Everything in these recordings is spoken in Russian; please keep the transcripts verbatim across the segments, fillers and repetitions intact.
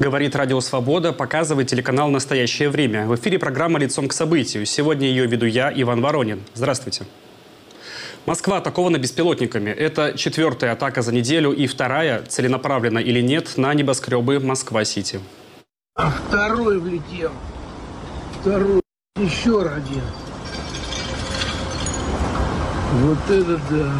Говорит Радио Свобода, показывает телеканал «Настоящее время». В эфире программа «Лицом к событию». Сегодня ее веду я, Иван Воронин. Здравствуйте. Москва атакована беспилотниками. Это четвертая атака за неделю и вторая, целенаправленно или нет, на небоскребы Москва-Сити. А второй влетел. Второй. Еще один. Вот это да.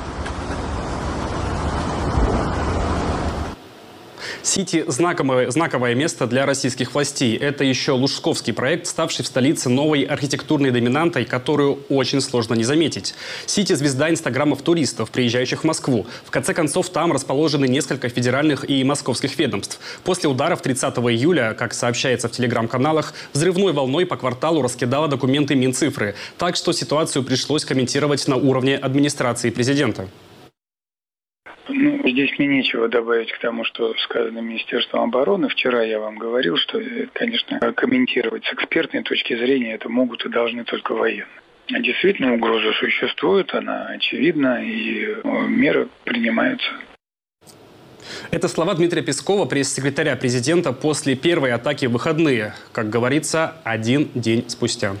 Сити – знаковое, знаковое место для российских властей. Это еще лужсковский проект, ставший в столице новой архитектурной доминантой, которую очень сложно не заметить. Сити – звезда инстаграмов туристов, приезжающих в Москву. В конце концов, там расположены несколько федеральных и московских ведомств. После ударов тридцатого июля, как сообщается в телеграм-каналах, взрывной волной по кварталу раскидала документы Минцифры. Так что ситуацию пришлось комментировать на уровне администрации президента. Ну, здесь мне нечего добавить к тому, что сказано Министерством обороны. Вчера я вам говорил, что, конечно, комментировать с экспертной точки зрения это могут и должны только военные. Действительно, угроза существует, она очевидна, и меры принимаются. Это слова Дмитрия Пескова, пресс-секретаря президента, после первой атаки в выходные. Как говорится, один день спустя.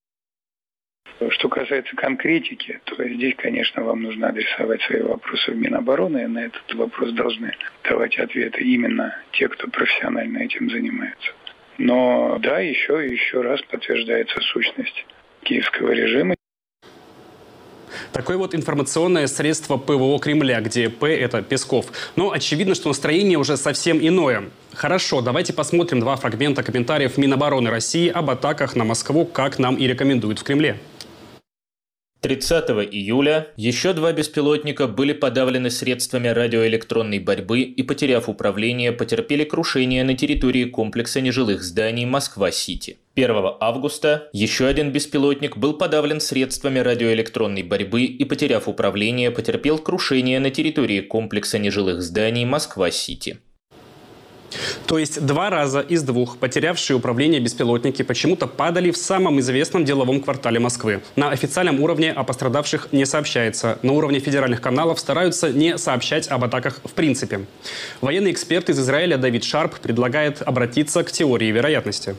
Что касается конкретики, то здесь, конечно, вам нужно адресовать свои вопросы в Минобороны, и на этот вопрос должны давать ответы именно те, кто профессионально этим занимается. Но да, еще и еще раз подтверждается сущность киевского режима. Такое вот информационное средство ПВО Кремля, где П – это Песков. Но очевидно, что настроение уже совсем иное. Хорошо, давайте посмотрим два фрагмента комментариев Минобороны России об атаках на Москву, как нам и рекомендуют в Кремле. тридцатого июля еще два беспилотника были подавлены средствами радиоэлектронной борьбы и, потеряв управление, потерпели крушение на территории комплекса нежилых зданий Москва-Сити. первого августа еще один беспилотник был подавлен средствами радиоэлектронной борьбы и, потеряв управление, потерпел крушение на территории комплекса нежилых зданий Москва-Сити. То есть два раза из двух потерявшие управление беспилотники почему-то падали в самом известном деловом квартале Москвы. На официальном уровне о пострадавших не сообщается. На уровне федеральных каналов стараются не сообщать об атаках в принципе. Военный эксперт из Израиля Давид Шарп предлагает обратиться к теории вероятности.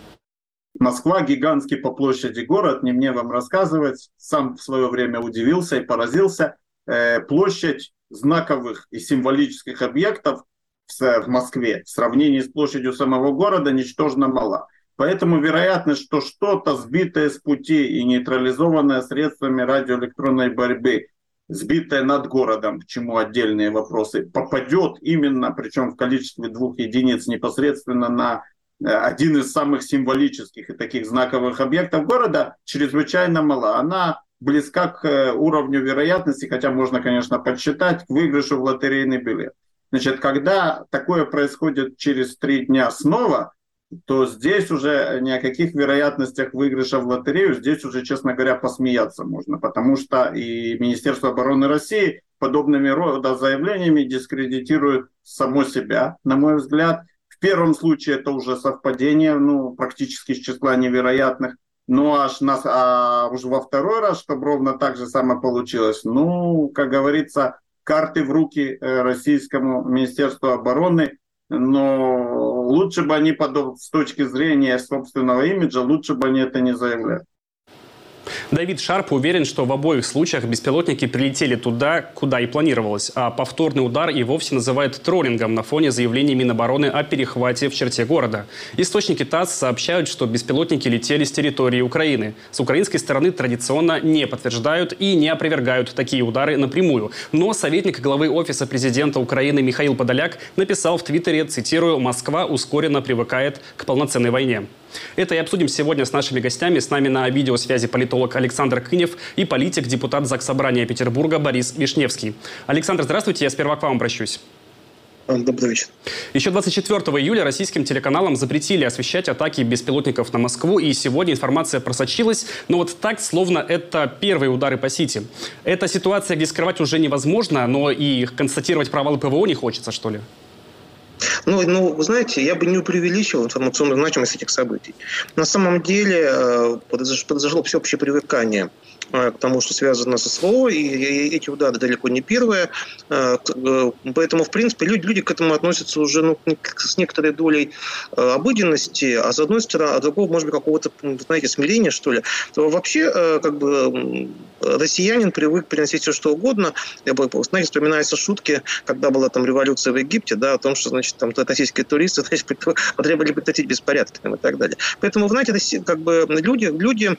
Москва – гигантский по площади город, не мне вам рассказывать. Сам в свое время удивился и поразился. Э, площадь знаковых и символических объектов в Москве в сравнении с площадью самого города ничтожно мала. Поэтому вероятность, что что-то сбитое с пути и нейтрализованное средствами радиоэлектронной борьбы, сбитое над городом, к чему отдельные вопросы, попадет именно, причем в количестве двух единиц непосредственно на один из самых символических и таких знаковых объектов города, чрезвычайно мала. Она близка к уровню вероятности, хотя можно, конечно, подсчитать, к выигрышу в лотерейный билет. Значит, когда такое происходит через три дня снова, то здесь уже ни о каких вероятностях выигрыша в лотерею, здесь уже, честно говоря, посмеяться можно, потому что и Министерство обороны России подобными рода заявлениями дискредитирует само себя, на мой взгляд. В первом случае это уже совпадение, ну, практически из числа невероятных, но аж на, а уже во второй раз, чтобы ровно так же самое получилось, ну, как говорится, карты в руки российскому Министерству обороны, но лучше бы они, с точки зрения собственного имиджа, лучше бы они это не заявляли. Давид Шарп уверен, что в обоих случаях беспилотники прилетели туда, куда и планировалось, а повторный удар и вовсе называют троллингом на фоне заявлений Минобороны о перехвате в черте города. Источники ТАСС сообщают, что беспилотники летели с территории Украины. С украинской стороны традиционно не подтверждают и не опровергают такие удары напрямую. Но советник главы Офиса президента Украины Михаил Подоляк написал в Твиттере, цитирую, «Москва ускоренно привыкает к полноценной войне». Это и обсудим сегодня с нашими гостями. С нами на видеосвязи политолог Александр Кынев и политик, депутат Заксобрания Петербурга Борис Вишневский. Александр, здравствуйте. Я сперва к вам обращусь. Добрый вечер. Еще двадцать четвёртого июля российским телеканалам запретили освещать атаки беспилотников на Москву. И сегодня информация просочилась. Но вот так, словно это первые удары по Сити. Это ситуация, где скрывать уже невозможно, но и констатировать провалы ПВО не хочется, что ли? Ну, ну, вы знаете, я бы не преувеличивал информационную значимость этих событий. На самом деле произошло всеобщее привыкание к тому, что связано с СВО, и эти удары далеко не первые. Поэтому, в принципе, люди, люди к этому относятся уже ну, с некоторой долей обыденности, а с одной стороны, а другого, может быть, какого-то, знаете, смирения, что ли. То вообще, как бы, россиянин привык приносить все, что угодно. Я бы, знаете, вспоминаются шутки, когда была там революция в Египте, да, о том, что, значит, там российские туристы, значит, потребовали прекратить беспорядки там, и так далее. Поэтому, знаете, как бы люди, люди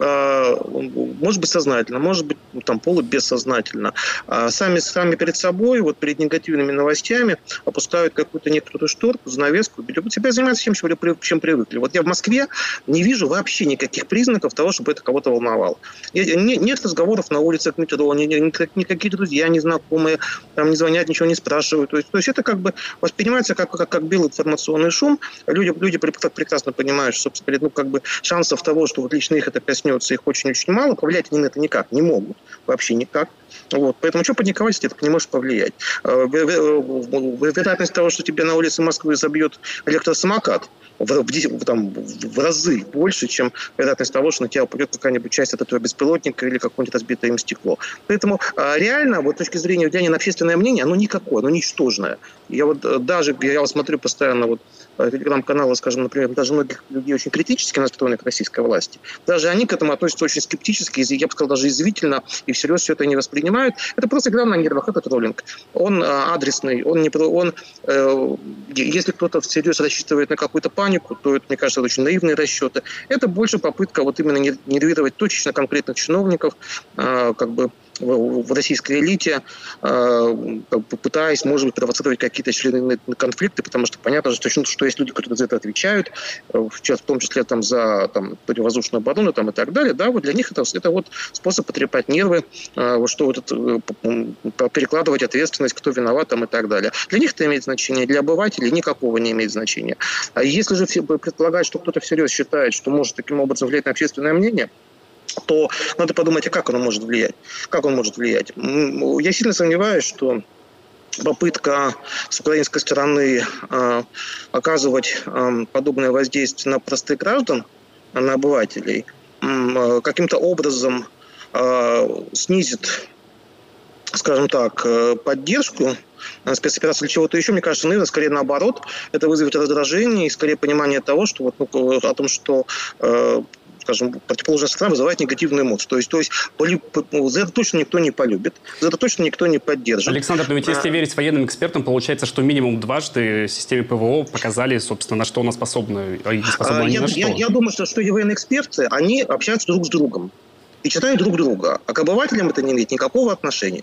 может быть, сознательно, может быть, там, полубессознательно, сами, сами перед собой, вот перед негативными новостями опускают какую-то некоторую шторку, занавеску, себя занимаются тем, чем привыкли. Вот я в Москве не вижу вообще никаких признаков того, чтобы это кого-то волновало. Нет разговоров на улицах метро, никакие друзья, незнакомые, там не звонят, ничего не спрашивают. То есть, то есть это как бы воспринимается как, как, как белый информационный шум. Люди, люди прекрасно понимают, что, собственно, ну, как бы шансов того, что вот лично их это коснется, их очень-очень мало, повлиять они на это никак не могут, вообще никак. Вот. Поэтому что паниковать, если ты не можешь повлиять? Вероятность того, что тебе на улице Москвы забьет электросамокат, в, в, там, в разы больше, чем вероятность того, что на тебя упадет какая-нибудь часть от этого беспилотника или какое-нибудь разбитое им стекло. Поэтому реально, вот с точки зрения влияния на общественное мнение, оно никакое, оно ничтожное. Я вот даже, я вот смотрю постоянно вот телеграм-каналы, скажем, например, даже многих людей очень критически настроенных к российской власти, даже они к этому относятся очень скептически, я бы сказал, даже язвительно, и всерьез все это не воспринимают. Это просто игра на нервах, это троллинг. Он адресный, он не он, э, если кто-то всерьез рассчитывает на какую-то панику, то это, мне кажется, очень наивные расчеты. Это больше попытка вот именно нервировать точечно конкретных чиновников, э, как бы в российской элите, пытаясь, может быть, провоцировать какие-то члены конфликты, потому что понятно, что, что есть люди, которые за это отвечают, в том числе там, за там, противовоздушную оборону там, и так далее. Да, вот для них это, это вот способ потрепать нервы, что вот это, перекладывать ответственность, кто виноват там, и так далее. Для них это имеет значение, для обывателей никакого не имеет значения. А если же предполагать, что кто-то всерьез считает, что может таким образом влиять на общественное мнение, то надо подумать, а как оно может влиять. Как он может влиять? Я сильно сомневаюсь, что попытка с украинской стороны э, оказывать э, подобное воздействие на простых граждан, на обывателей, э, каким-то образом э, снизит, скажем так, поддержку спецоперации или чего-то еще, мне кажется, наверное, скорее наоборот. Это вызовет раздражение и скорее понимание того, что вот, ну, о том, что э, скажем, противоположная сторона вызывает негативную эмоцию. То есть, то есть за это точно никто не полюбит, за это точно никто не поддержит. Александр, но ведь если верить военным экспертам, получается, что минимум дважды системе ПВО показали, собственно, на что она способна, и способна а, ни я, на что. Я, я думаю, что, что и военные эксперты, они общаются друг с другом и читают друг друга, а к обывателям это не имеет никакого отношения.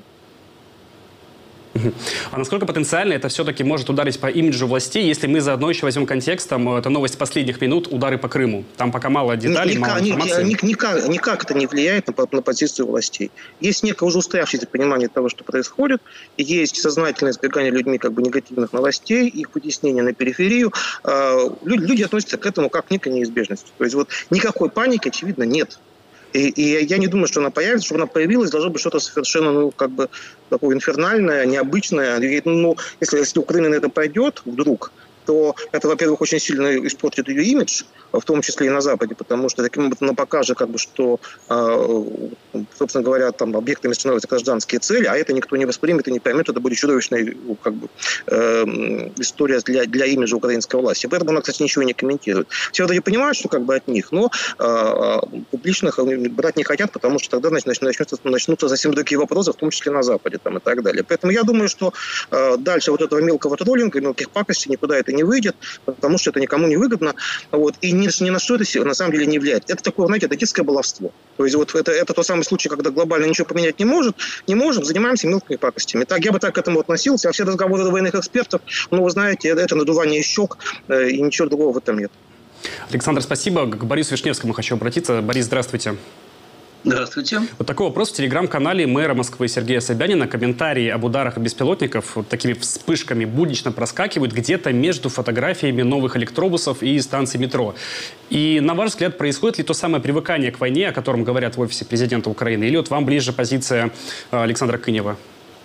А насколько потенциально это все-таки может ударить по имиджу властей, если мы заодно еще возьмем контекстом, это новость последних минут, удары по Крыму. Там пока мало деталей, никак, мало информации. Никак, никак, никак это не влияет на, на позицию властей. Есть некое уже устоявшееся понимание того, что происходит, есть сознательное избегание людьми как бы негативных новостей, их вытеснение на периферию. Люди, люди относятся к этому как к некой неизбежности. То есть вот никакой паники, очевидно, нет. И, и я не думаю, что она появится. Чтобы она появилась, должно быть что-то совершенно, ну, как бы такое инфернальное, необычное. И, ну, если, если Украина на это пойдет вдруг, то это, во-первых, очень сильно испортит ее имидж, в том числе и на Западе, потому что таким образом она покажет, как бы, что, собственно говоря, там объектами становятся гражданские цели, а это никто не воспримет и не поймет. Это будет чудовищная, как бы, история для, для имиджа украинской власти. Поэтому она, кстати, ничего не комментирует. Все вроде понимают, что как бы от них, но публично брать не хотят, потому что тогда значит, начнутся, начнутся совсем другие вопросы, в том числе на Западе там, и так далее. Поэтому я думаю, что дальше вот этого мелкого троллинга, мелких пакостей никуда это не выйдет, потому что это никому не выгодно. Вот. И ни, ни на что это на самом деле не влияет. Это такое, знаете, это детское баловство. То есть вот это, это тот самый случай, когда глобально ничего поменять не может, не можем, занимаемся мелкими пакостями. Так, я бы так к этому относился, а все разговоры военных экспертов, ну, вы знаете, это, это надувание щек, э, и ничего другого в этом нет. Александр, спасибо. К Борису Вишневскому хочу обратиться. Борис, здравствуйте. Здравствуйте. Вот такой вопрос в телеграм-канале мэра Москвы Сергея Собянина. Комментарии об ударах беспилотников вот такими вспышками буднично проскакивают где-то между фотографиями новых электробусов и станций метро. И, на ваш взгляд, происходит ли то самое привыкание к войне, о котором говорят в офисе президента Украины? Или вот вам ближе позиция Александра Кынева?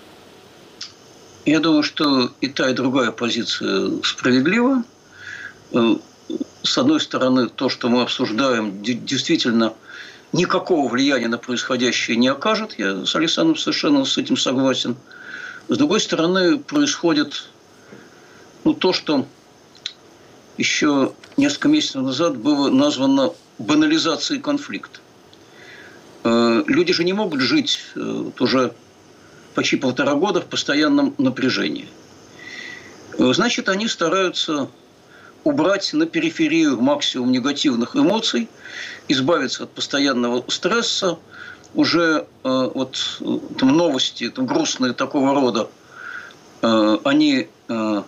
Я думаю, что и та, и другая позиция справедлива. С одной стороны, то, что мы обсуждаем, действительно никакого влияния на происходящее не окажет. Я с Александром совершенно с этим согласен. С другой стороны, происходит ну, то, что еще несколько месяцев назад было названо банализацией конфликта. Люди же не могут жить вот уже почти полтора года в постоянном напряжении. Значит, они стараются убрать на периферию максимум негативных эмоций, избавиться от постоянного стресса. Уже э, вот там, новости там, грустные такого рода, э, они э,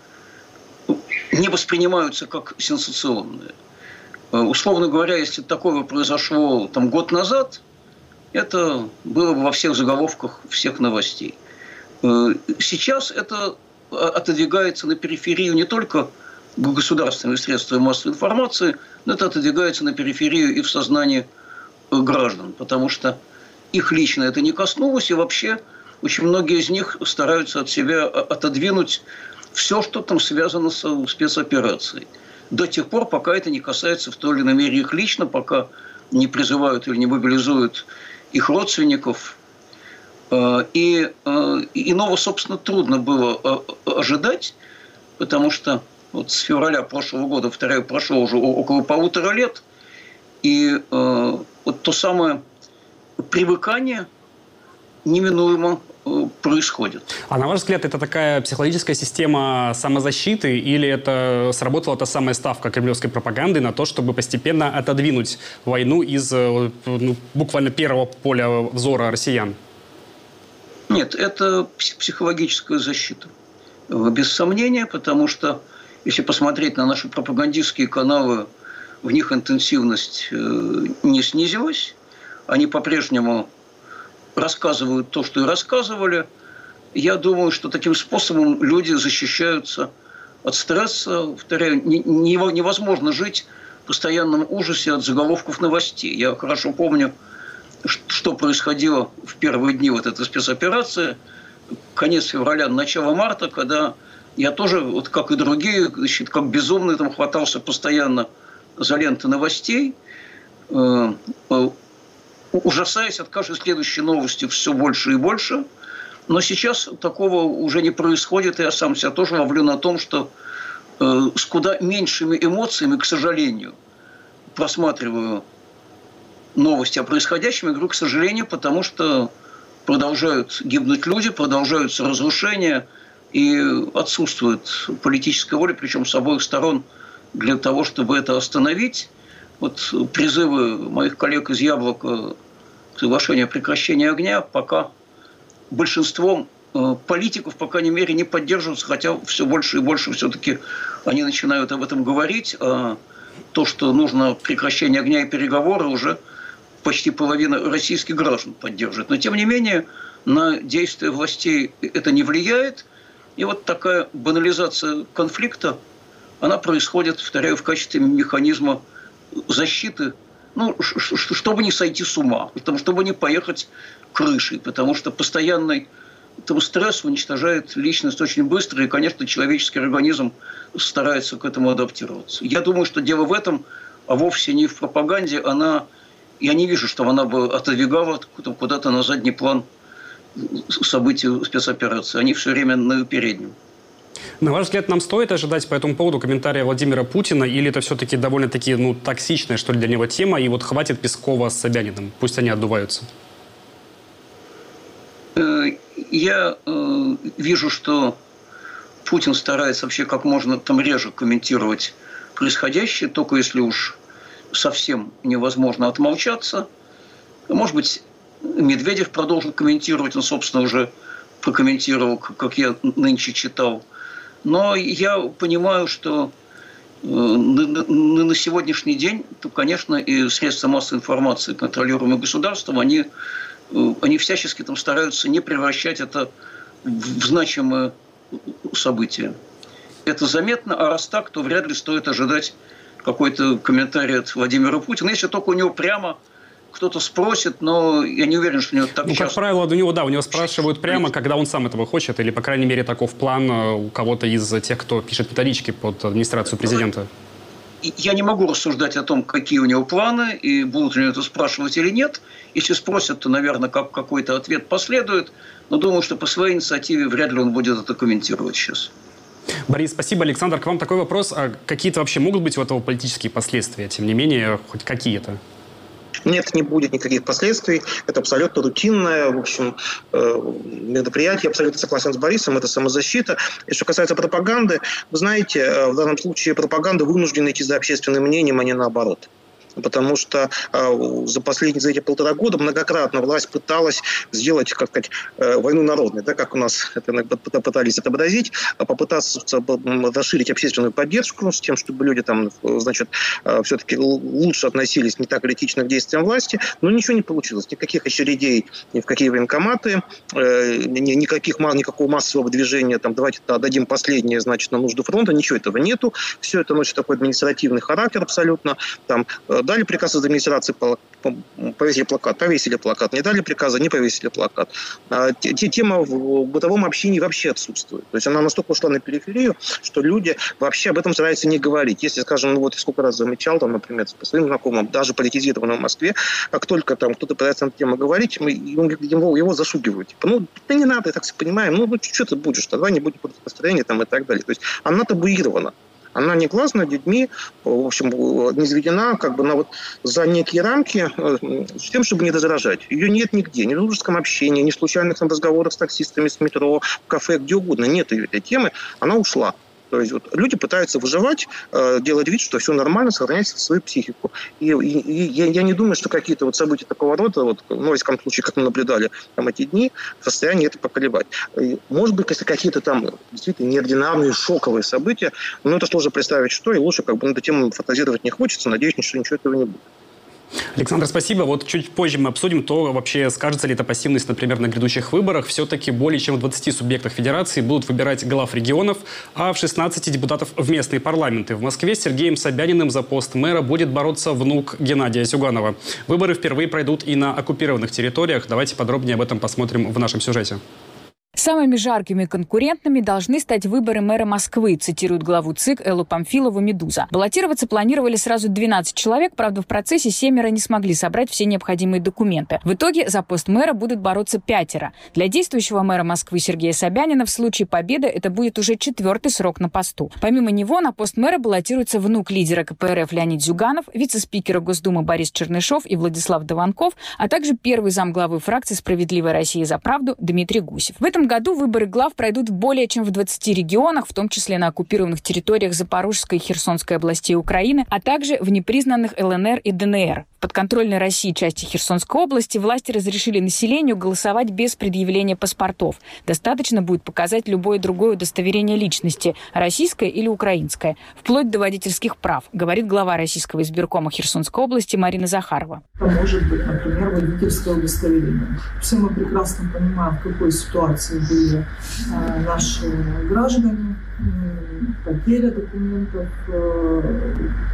не воспринимаются как сенсационные. Э, условно говоря, если такое произошло там, год назад, это было бы во всех заголовках всех новостей. Э, сейчас это отодвигается на периферию не только государственные средства массовой информации, но это отодвигается на периферию и в сознании граждан, потому что их лично это не коснулось, и вообще очень многие из них стараются от себя отодвинуть все, что там связано с спецоперацией. До тех пор, пока это не касается в той или иной мере их лично, пока не призывают или не мобилизуют их родственников. И иного, собственно, трудно было ожидать, потому что вот с февраля прошлого года, повторяю, прошло уже около полутора лет, и э, вот то самое привыкание неминуемо э, происходит. А на ваш взгляд, это такая психологическая система самозащиты или это сработала та самая ставка кремлевской пропаганды на то, чтобы постепенно отодвинуть войну из ну, буквально первого поля взора россиян? Нет, это психологическая защита. Без сомнения, потому что если посмотреть на наши пропагандистские каналы, в них интенсивность не снизилась. Они по-прежнему рассказывают то, что и рассказывали. Я думаю, что таким способом люди защищаются от стресса. Повторяю, невозможно жить в постоянном ужасе от заголовков новостей. Я хорошо помню, что происходило в первые дни вот этой спецоперации, конец февраля, начало марта, когда я тоже, вот как и другие, значит, как безумный, там хватался постоянно за ленты новостей, э, э, ужасаясь от каждой следующей новости все больше и больше. Но сейчас такого уже не происходит, и я сам себя тоже ловлю на том, что э, с куда меньшими эмоциями, к сожалению, просматриваю новости о происходящем. Я говорю, к сожалению, потому что продолжают гибнуть люди, продолжаются разрушения, и отсутствует политическая воля, причем с обоих сторон, для того, чтобы это остановить. Вот призывы моих коллег из «Яблока» к соглашению о прекращении огня пока большинством политиков, по крайней мере, не поддерживаются, хотя все больше и больше все-таки они начинают об этом говорить. А то, что нужно прекращение огня и переговоры, уже почти половина российских граждан поддерживает. Но, тем не менее, на действия властей это не влияет. И вот такая банализация конфликта, она происходит, повторяю, в качестве механизма защиты, ну, чтобы не сойти с ума, чтобы не поехать крышей, потому что постоянный там, стресс уничтожает личность очень быстро, и, конечно, человеческий организм старается к этому адаптироваться. Я думаю, что дело в этом, а вовсе не в пропаганде. Она, я не вижу, что она бы отодвигала куда-то на задний план событий спецоперации. Они все время на переднем. На ваш взгляд, нам стоит ожидать по этому поводу комментария Владимира Путина, или это все-таки довольно-таки ну, токсичная, что ли, для него тема, и вот хватит Пескова с Собяниным, пусть они отдуваются? Я э, вижу, что Путин старается вообще как можно там реже комментировать происходящее, только если уж совсем невозможно отмолчаться. Может быть, Медведев продолжит комментировать, он, собственно, уже прокомментировал, как я нынче читал. Но я понимаю, что на сегодняшний день, то, конечно, и средства массовой информации, контролируемые государством, они, они всячески там стараются не превращать это в значимое событие. Это заметно, а раз так, то вряд ли стоит ожидать какой-то комментарий от Владимира Путина, если только у него прямо кто-то спросит, но я не уверен, что у него так ну, часто... как правило, у него, да, у него спрашивают прямо, когда он сам этого хочет, или, по крайней мере, таков план у кого-то из тех, кто пишет методички под администрацию президента. я не могу рассуждать о том, какие у него планы, и будут ли это спрашивать или нет. Если спросят, то, наверное, как какой-то ответ последует. Но думаю, что по своей инициативе вряд ли он будет это комментировать сейчас. Борис, спасибо. Александр, к вам такой вопрос. А какие-то вообще могут быть у этого политические последствия? Тем не менее, хоть какие-то? Нет, не будет никаких последствий. Это абсолютно рутинное, в общем, мероприятие. Я абсолютно согласен с Борисом. Это самозащита. И что касается пропаганды, вы знаете, в данном случае пропаганда вынуждена идти за общественным мнением, а не наоборот. Потому что э, за последние за эти полтора года многократно власть пыталась сделать, как сказать, э, войну народной, да, как у нас это пытались отобразить, попытаться расширить общественную поддержку с тем, чтобы люди там, значит, э, все-таки лучше относились не так критично к действиям власти, но ничего не получилось. Никаких очередей ни в какие военкоматы, э, никаких, никакого массового движения, там, давайте отдадим последнее, значит, на нужду фронта, ничего этого нету. Все это носит такой административный характер абсолютно. Там, дали приказ из администрации, повесили плакат, повесили плакат. Не дали приказа, не повесили плакат. А, тема в бытовом общении вообще отсутствует. То есть она настолько ушла на периферию, что люди вообще об этом стараются не говорить. Если, скажем, ну вот сколько раз замечал, там, например, по своим знакомым, даже политизированным в Москве, как только там кто-то пытается на эту тему говорить, мы, его, его зашугивают. Типа, ну, да не надо, так все понимаем, ну, ну что ты будешь, давай не будем против настроения там, и так далее. То есть она табуирована. Она негласно людьми, в общем, не заведена как бы на вот за некие рамки с тем, чтобы не раздражать. Ее нет нигде, ни в дружеском общении, ни в случайных разговорах с таксистами, с метро, в кафе, где угодно. Нет ее этой темы, она ушла. То есть вот, люди пытаются выживать, э, делать вид, что все нормально, сохранять свою психику. И, и, и я, я не думаю, что какие-то вот события такого рода, вот, ну, в всяком случае, как мы наблюдали там, эти дни, в состоянии это поколебать. И, может быть, если какие-то там действительно неординарные, шоковые события, но это сложно представить, что, и лучше как бы на эту тему фантазировать не хочется. Надеюсь, что ничего этого не будет. Александр, спасибо. Вот чуть позже мы обсудим то, вообще скажется ли эта пассивность, например, на грядущих выборах. Все-таки более чем в двадцати субъектах федерации будут выбирать глав регионов, а в шестнадцати депутатов в местные парламенты. В Москве с Сергеем Собяниным за пост мэра будет бороться внук Геннадия Зюганова. Выборы впервые пройдут и на оккупированных территориях. Давайте подробнее об этом посмотрим в нашем сюжете. Самыми жаркими конкурентами должны стать выборы мэра Москвы, цитирует главу ЦИК Эллу Памфилову «Медуза». Баллотироваться планировали сразу двенадцать человек, правда, в процессе семеро не смогли собрать все необходимые документы. В итоге за пост мэра будут бороться пятеро. Для действующего мэра Москвы Сергея Собянина в случае победы это будет уже четвертый срок на посту. Помимо него на пост мэра баллотируется внук лидера ка пэ эр эф Леонид Зюганов, вице-спикера Госдумы Борис Чернышов и Владислав Дованков, а также первый замглавы фракции «Справедливая Россия за правду» Дмитрий Гусев. В этом В этом году выборы глав пройдут более чем в двадцати регионах, в том числе на оккупированных территориях Запорожской и Херсонской областей Украины, а также в непризнанных эл эн эр и дэ эн эр. В подконтрольной России части Херсонской области власти разрешили населению голосовать без предъявления паспортов. Достаточно будет показать любое другое удостоверение личности, российское или украинское, вплоть до водительских прав, говорит глава Российского избиркома Херсонской области Марина Захарова. Может быть, например, водительское удостоверение. Все мы прекрасно понимаем, в какой ситуации были э, наши граждане, э, потеря документов, э,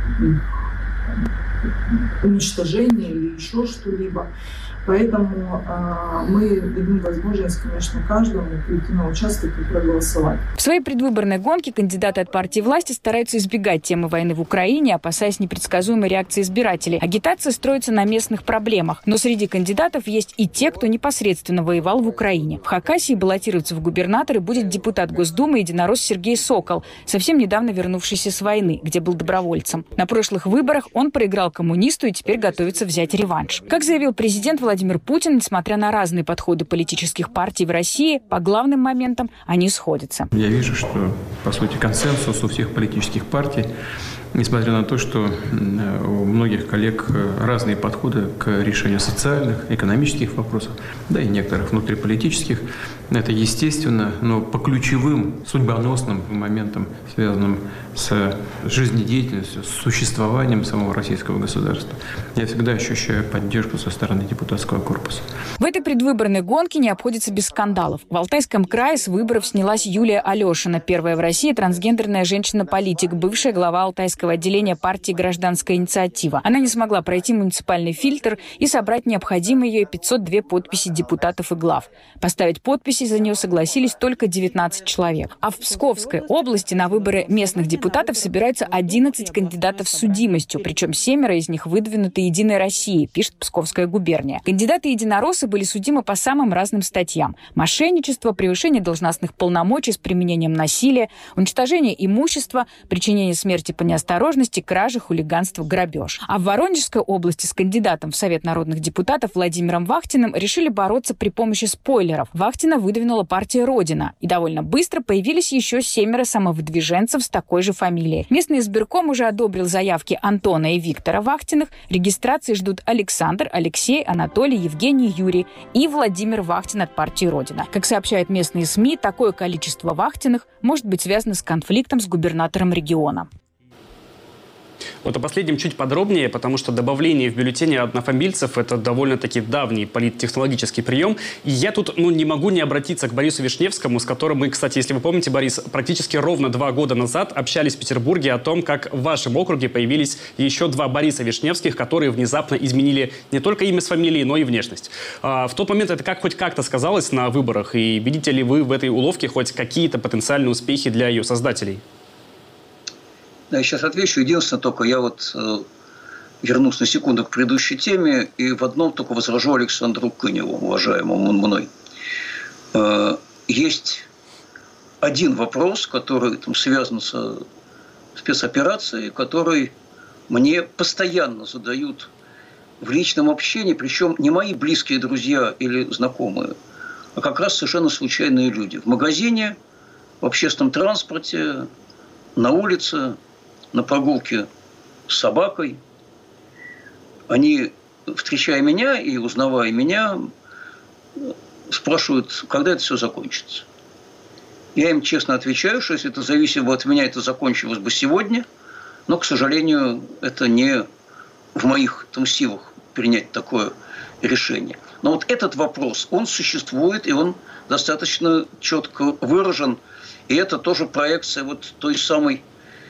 уничтожение или еще что-либо. Поэтому э, мы дадим возможность, конечно, каждому прийти на участок и проголосовать. В своей предвыборной гонке кандидаты от партии власти стараются избегать темы войны в Украине, опасаясь непредсказуемой реакции избирателей. Агитация строится на местных проблемах. Но среди кандидатов есть и те, кто непосредственно воевал в Украине. В Хакасии баллотироваться в губернаторы будет депутат Госдумы единорос Сергей Сокол, совсем недавно вернувшийся с войны, где был добровольцем. На прошлых выборах он проиграл коммунисту и теперь готовится взять реванш. Как заявил президент Владимир Владимир Путин, несмотря на разные подходы политических партий в России, по главным моментам они сходятся. Я вижу, что, по сути, консенсус у всех политических партий, несмотря на то, что у многих коллег разные подходы к решению социальных, экономических вопросов, да и некоторых внутриполитических, это естественно, но по ключевым судьбоносным моментам, связанным с жизнедеятельностью, с существованием самого российского государства, я всегда ощущаю поддержку со стороны депутатского корпуса. В этой предвыборной гонке не обходится без скандалов. В Алтайском крае с выборов снялась Юлия Алешина, первая в России трансгендерная женщина-политик, бывшая глава Алтайского отделения партии «Гражданская инициатива». Она не смогла пройти муниципальный фильтр и собрать необходимые ей пятьсот две подписи депутатов и глав. Поставить подписи голосовать за нее согласились только девятнадцать человек. А в Псковской области на выборы местных депутатов собираются одиннадцать кандидатов с судимостью, причем семеро из них выдвинуты «Единой Россией», пишет Псковская губерния. Кандидаты-единороссы были судимы по самым разным статьям: мошенничество, превышение должностных полномочий с применением насилия, уничтожение имущества, причинение смерти по неосторожности, кражи, хулиганство, грабеж. А в Воронежской области с кандидатом в Совет народных депутатов Владимиром Вахтиным решили бороться при помощи спойлеров. Вахтина выдвинула партия «Родина». И довольно быстро появились еще семеро самовыдвиженцев с такой же фамилией. Местный избирком уже одобрил заявки Антона и Виктора Вахтиных. Регистрации ждут Александр, Алексей, Анатолий, Евгений, Юрий и Владимир Вахтин от партии «Родина». Как сообщают местные СМИ, такое количество Вахтиных может быть связано с конфликтом с губернатором региона. Вот о последнем чуть подробнее, потому что добавление в бюллетени однофамильцев – это довольно-таки давний политтехнологический прием. И я тут ну, не могу не обратиться к Борису Вишневскому, с которым мы, кстати, если вы помните, Борис, практически ровно два года назад общались в Петербурге о том, как в вашем округе появились еще два Бориса Вишневских, которые внезапно изменили не только имя с фамилией, но и внешность. А в тот момент это как хоть как-то сказалось на выборах? И видите ли вы в этой уловке хоть какие-то потенциальные успехи для ее создателей? Я сейчас отвечу. Единственное, только я вот э, вернусь на секунду к предыдущей теме и в одном только возражу Александру Кыневу, уважаемому мной. Э, есть один вопрос, который там, связан с спецоперацией, который мне постоянно задают в личном общении, причем не мои близкие друзья или знакомые, а как раз совершенно случайные люди. В магазине, в общественном транспорте, на улице, на прогулке с собакой. Они, встречая меня и узнавая меня, спрашивают, когда это все закончится. Я им честно отвечаю, что если это зависело бы от меня, это закончилось бы сегодня, но, к сожалению, это не в моих там, силах принять такое решение. Но вот этот вопрос, он существует, и он достаточно четко выражен, и это тоже проекция вот той самой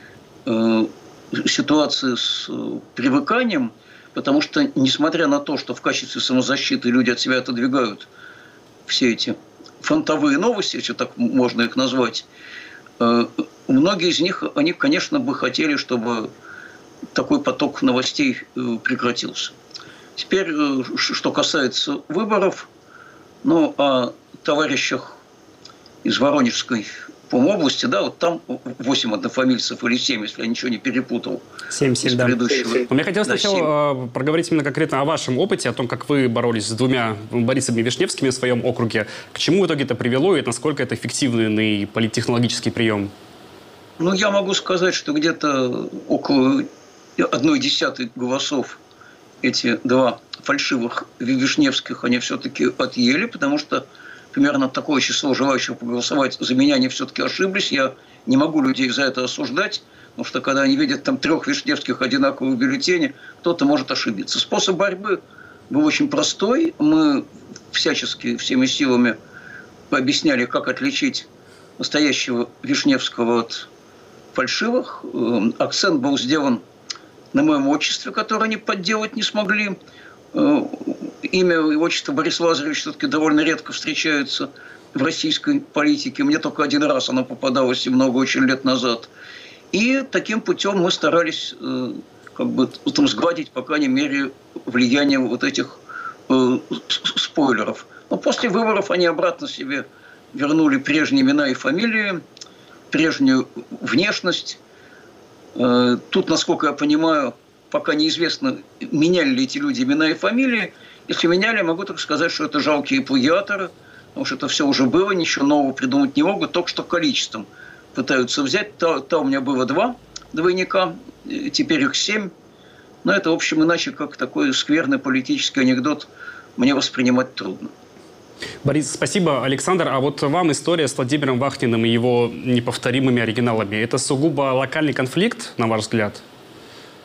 ситуации с привыканием, потому что, несмотря на то, что в качестве самозащиты люди от себя отодвигают все эти фронтовые новости, если так можно их назвать, многие из них, они, конечно, бы хотели, чтобы такой поток новостей прекратился. Теперь, что касается выборов, ну, о товарищах из Воронежской области, да, вот там восемь однофамильцев или семь, если я ничего не перепутал. семь, семь, да. Но мне хотелось да, сначала семь. проговорить именно конкретно о вашем опыте, о том, как вы боролись с двумя Борисами Вишневскими в своем округе. К чему в итоге это привело и насколько это эффективный политтехнологический прием? Ну, я могу сказать, что где-то около одной десятой голосов эти два фальшивых Вишневских они все-таки отъели, потому что примерно такое число желающих проголосовать за меня, они все-таки ошиблись. Я не могу людей за это осуждать, потому что когда они видят там трех Вишневских одинаковых бюллетеней, кто-то может ошибиться. Способ борьбы был очень простой. Мы всячески всеми силами объясняли, как отличить настоящего Вишневского от фальшивых. Акцент был сделан на моем отчестве, которое они подделать не смогли. Имя и отчество Борис Лазаревич все-таки довольно редко встречаются в российской политике. Мне только один раз оно попадалось и много очень лет назад. И таким путем мы старались как бы там сгладить, по крайней мере, влияние вот этих э, спойлеров. Но после выборов они обратно себе вернули прежние имена и фамилии, прежнюю внешность. Э, тут, насколько я понимаю, пока неизвестно, меняли ли эти люди имена и фамилии. Если меняли, я могу только сказать, что это жалкие плагиаторы, потому что это все уже было, ничего нового придумать не могут, только что количеством пытаются взять. Та, та у меня было два двойника, теперь их семь. Но это, в общем, иначе как такой скверный политический анекдот мне воспринимать трудно. Борис, спасибо. Александр, а вот вам история с Владимиром Вахтиным и его неповторимыми оригиналами. Это сугубо локальный конфликт, на ваш взгляд?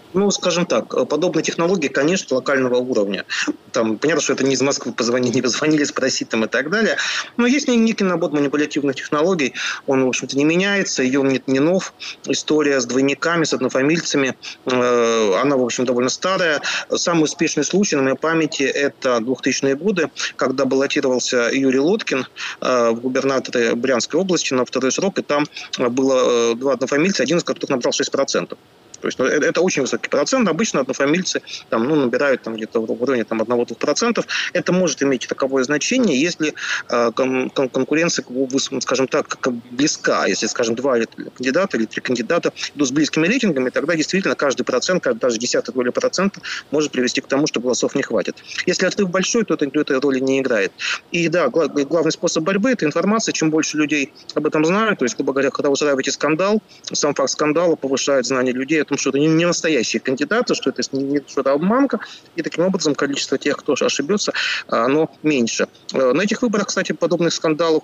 Ну, скажем так, подобные технологии, конечно, локального уровня. Там, понятно, что это не из Москвы позвонили, не позвонили, спросить там и так далее. Но есть некий набор манипулятивных технологий. Он, в общем-то, не меняется. Ее нет, не нов. История с двойниками, с однофамильцами, э, она, в общем, довольно старая. Самый успешный случай на моей памяти – это двухтысячные годы, когда баллотировался Юрий Лоткин э, в губернаторы Брянской области на второй срок. И там было два однофамильца, один из которых набрал шесть процентов. То есть, ну, это, это очень высокий процент. Обычно однофамильцы там, ну, набирают там, где-то в районе там, одного-двух процентов. Это может иметь таковое значение, если э, кон- конкуренция, скажем так, близка. Если, скажем, два кандидата или три кандидата идут с близкими рейтингами, тогда действительно каждый процент, даже десятая доля процента может привести к тому, что голосов не хватит. Если отрыв большой, то это, то это роли не играет. И да, главный способ борьбы – это информация. Чем больше людей об этом знают, то есть, грубо говоря, когда вы устраиваете скандал, сам факт скандала повышает знание людей, что это не, не настоящие кандидаты, что это не, не что-то обманка, и таким образом количество тех, кто ошибется, оно меньше. На этих выборах, кстати, подобных скандалов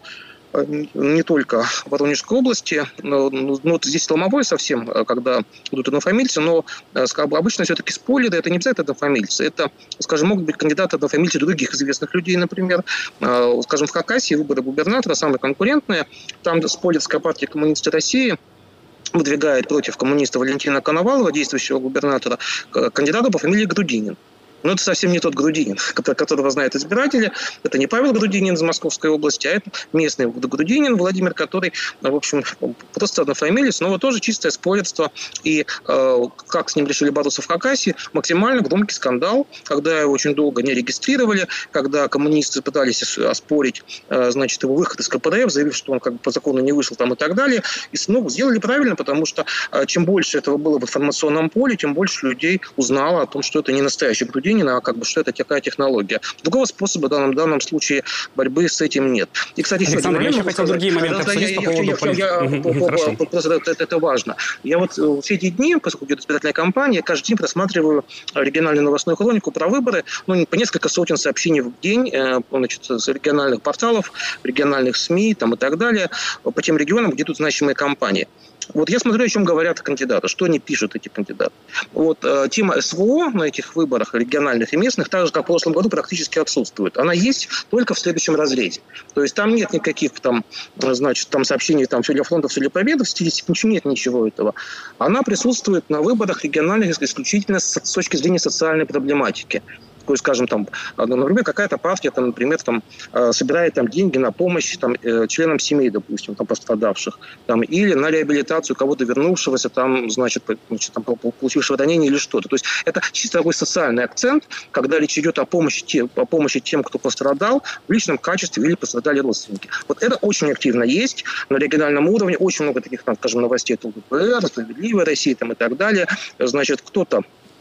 не только в Воронежской области, но, но здесь ломовой совсем, когда идут однофамильцы, но обычно все-таки спойлеры, это не обязательно однофамильцы, это, скажем, могут быть кандидаты однофамильцы других известных людей, например, скажем, в Хакасии выборы губернатора самые конкурентные, там спойлерская партия «Коммунисты России» выдвигает против коммуниста Валентина Коновалова, действующего губернатора, кандидата по фамилии Грудинин. Но это совсем не тот Грудинин, которого знают избиратели. Это не Павел Грудинин из Московской области, а это местный Грудинин Владимир, который, в общем, просто однофамилец, но вот тоже чистое спойлерство. И э, как с ним решили бороться в Хакасии, максимально громкий скандал, когда его очень долго не регистрировали, когда коммунисты пытались оспорить, э, значит, его выход из ка пэ дэ эф, заявив, что он как бы по закону не вышел там и так далее. И ну, сделали правильно, потому что э, чем больше этого было в информационном поле, тем больше людей узнало о том, что это не настоящий Грудинин, а как бы что это такая технология. Другого способа в данном, в данном случае борьбы с этим нет. И, кстати, еще Александр, один я момент, еще хотел другие моменты обсудить по поводу политики. Просто это, это важно. Я вот все эти дни, поскольку идет избирательная кампания, каждый день просматриваю региональную новостную хронику про выборы, ну, по несколько сотен сообщений в день, значит, с региональных порталов, региональных СМИ там, и так далее, по тем регионам, где тут значимые кампании. Вот я смотрю, о чем говорят кандидаты, что они пишут, эти кандидаты. Вот э, тема эс вэ о на этих выборах региональных и местных, так же, как в прошлом году, практически отсутствует. Она есть только в следующем разрезе. То есть там нет никаких там, значит, там сообщений, там, все для фронта, все для победы, в стилистике ничего нет ничего этого. Она присутствует на выборах региональных исключительно с, с точки зрения социальной проблематики. То есть, скажем, там, например, какая-то партия, там, например, там, собирает там, деньги на помощь там, членам семей, допустим, там, пострадавших, там, или на реабилитацию кого-то вернувшегося, там, значит, значит там, получившего ранение или что-то. То есть это чисто такой социальный акцент, когда речь идет о помощи, тем, о помощи тем, кто пострадал в личном качестве или пострадали родственники. Вот это очень активно есть на региональном уровне, очень много таких, там, скажем, новостей, это ЛДПР, «Справедливая Россия» там, и так далее. Значит, кто-то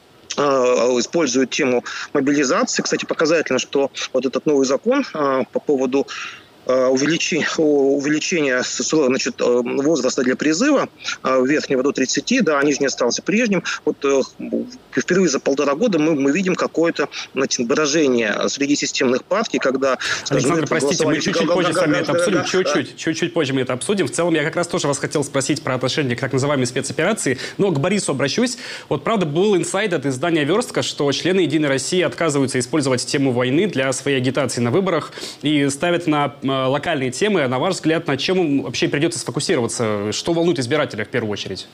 используют тему мобилизации. Кстати, показательно, что вот этот новый закон по поводу увеличения, увеличения значит, возраста для призыва верхнего до тридцати, да, нижний остался прежним. Вот впервые за полтора года мы, мы видим какое-то, значит, выражение среди системных партий, когда... Скажем, Александр, простите, мы чуть-чуть позже с вами это обсудим, чуть-чуть, чуть-чуть позже мы это обсудим. В целом, я как раз тоже вас хотел спросить про отношение к так называемой спецоперации, но к Борису обращусь. Вот, правда, был инсайд от издания «Верстка», что члены «Единой России» отказываются использовать тему войны для своей агитации на выборах и ставят на локальные темы. На ваш взгляд, на чем вообще придется сфокусироваться? Что волнует избирателя в первую очередь?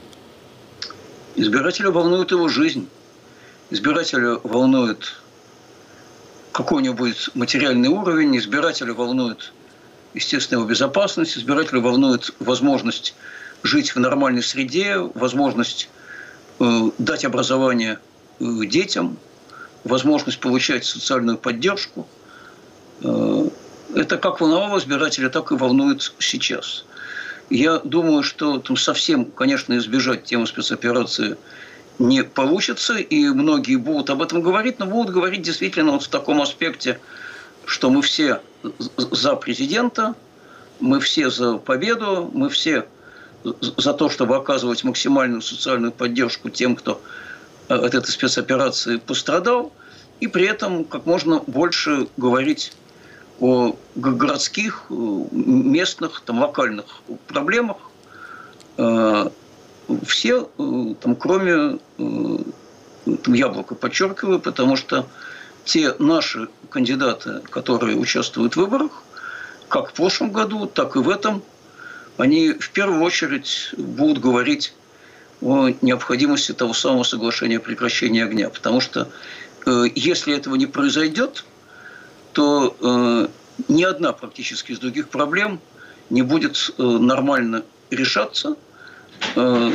Избирателя волнует его жизнь. Избирателя волнует какой-нибудь материальный уровень. Избирателя волнует, естественно, его безопасность. Избирателя волнует возможность жить в нормальной среде, возможность э, дать образование э, детям, возможность получать социальную поддержку. Э, Это как волновало избирателя, так и волнует сейчас. Я думаю, что там совсем, конечно, избежать темы спецоперации не получится, и многие будут об этом говорить, но будут говорить действительно вот в таком аспекте, что мы все за президента, мы все за победу, мы все за то, чтобы оказывать максимальную социальную поддержку тем, кто от этой спецоперации пострадал, и при этом как можно больше говорить о городских, местных, там, локальных проблемах. все, там, кроме там, Яблока, подчеркиваю, потому что те наши кандидаты, которые участвуют в выборах, как в прошлом году, так и в этом, они в первую очередь будут говорить о необходимости того самого соглашения о прекращении огня. Потому что э, если этого не произойдет, то э, ни одна практически из других проблем не будет э, нормально решаться. Э,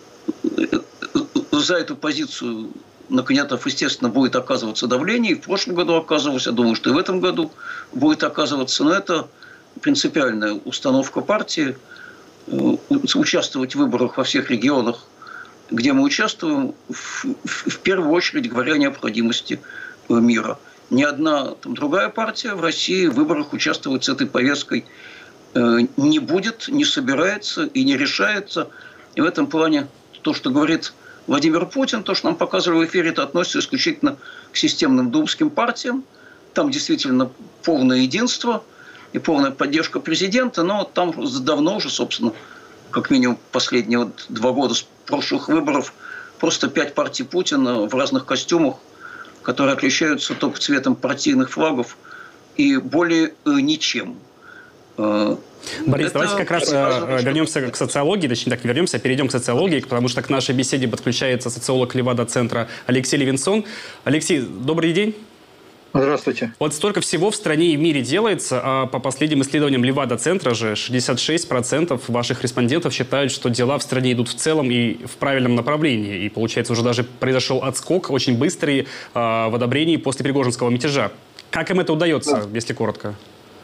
за эту позицию на кандидатов, естественно, будет оказываться давление. И в прошлом году оказывалось, я думаю, что и в этом году будет оказываться. Но это принципиальная установка партии. Участвовать в выборах во всех регионах, где мы участвуем, в, в, в первую очередь говоря о необходимости мира. Ни одна там, другая партия в России в выборах участвовать с этой повесткой э, не будет, не собирается и не решается. И в этом плане то, что говорит Владимир Путин, то, что нам показывали в эфире, это относится исключительно к системным думским партиям. Там действительно полное единство и полная поддержка президента, но там давно уже, собственно, как минимум последние вот два года с прошлых выборов, просто пять партий Путина в разных костюмах, которые отличаются только цветом партийных флагов и более э, ничем. Борис, это давайте как раз э, вернемся к социологии, точнее так, вернемся, перейдем к социологии, потому что к нашей беседе подключается социолог Левада-центра Алексей Левинсон. Алексей, добрый день. Здравствуйте. Вот столько всего в стране и в мире делается, а по последним исследованиям Левада-центра же шестьдесят шесть процентов ваших респондентов считают, что дела в стране идут в целом и в правильном направлении. И, получается, уже даже произошел отскок очень быстрый а, в одобрении после Пригожинского мятежа. Как им это удается, да. если коротко?